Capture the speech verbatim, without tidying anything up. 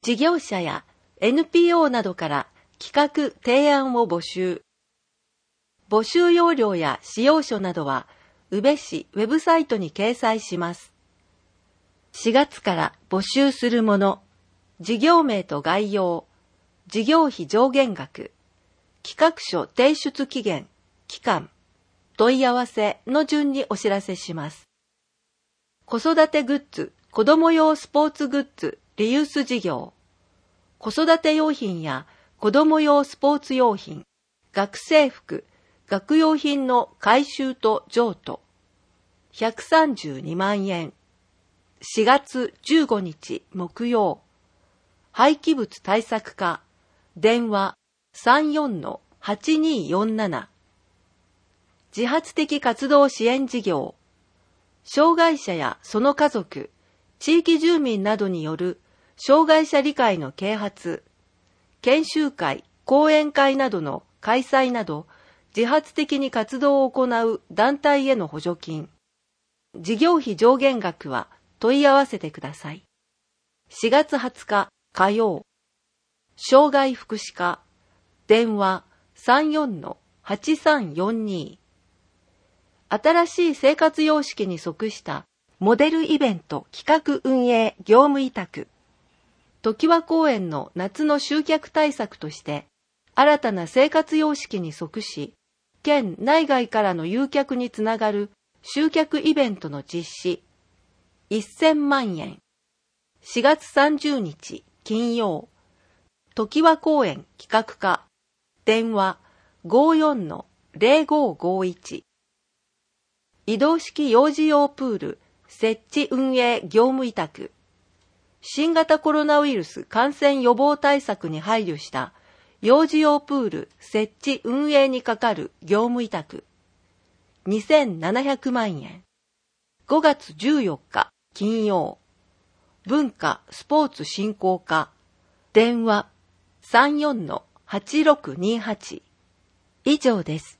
事業者や エヌピーオー などから企画・提案を募集。募集要領や使用書などは、宇部市ウェブサイトに掲載します。しがつから募集するもの、事業名と概要、事業費上限額、企画書提出期限、期間、問い合わせの順にお知らせします。子育てグッズ、子供用スポーツグッズ、リユース事業、子育て用品や子供用スポーツ用品、学生服、学用品の回収と譲渡、ひゃくさんじゅうにまんえん。しがつじゅうごにち木曜、廃棄物対策課、電話 さんよんのはちにーよんなな。自発的活動支援事業、障害者やその家族、地域住民などによる障害者理解の啓発、研修会、講演会などの開催など、自発的に活動を行う団体への補助金。事業費上限額は問い合わせてください。しがつはつか火曜、障害福祉課、電話 さんよんのはちさんよんに。新しい生活様式に即したモデルイベント企画運営業務委託。常盤公園の夏の集客対策として、新たな生活様式に即し、県内外からの誘客につながる集客イベントの実施、せんまんえん。しがつさんじゅうにち金曜、常盤公園企画課、電話 ごーよんのぜろごーごーいち。移動式幼児用プール設置運営業務委託。新型コロナウイルス感染予防対策に配慮した幼児用プール設置運営にかかる業務委託。にせんななひゃくまんえん。ごがつじゅうよっか金曜、文化スポーツ振興課、電話 さんよんのはちろくにはち。以上です。